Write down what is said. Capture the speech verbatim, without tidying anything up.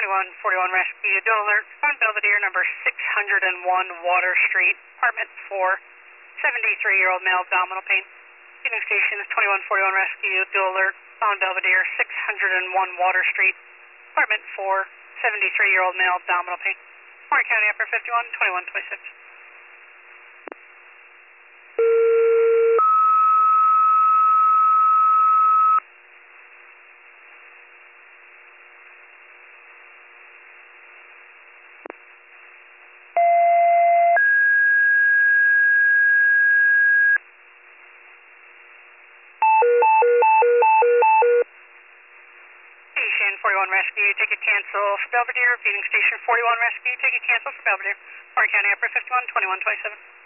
twenty-one forty-one Rescue, dual alert on Belvedere, number six hundred one Water Street, apartment four, seventy-three-year-old male, abdominal pain. Phoenix Station is twenty-one forty-one Rescue, dual alert on Belvedere, six hundred one Water Street, apartment four, seventy-three-year-old male, abdominal pain. Warren County, upper fifty-one, twenty-one twenty-six. Station forty-one Rescue, ticket cancel for Belvedere. Phoenix Station forty-one Rescue, ticket cancel for Belvedere. Warren County, upper fifty-one, twenty-one twenty-seven.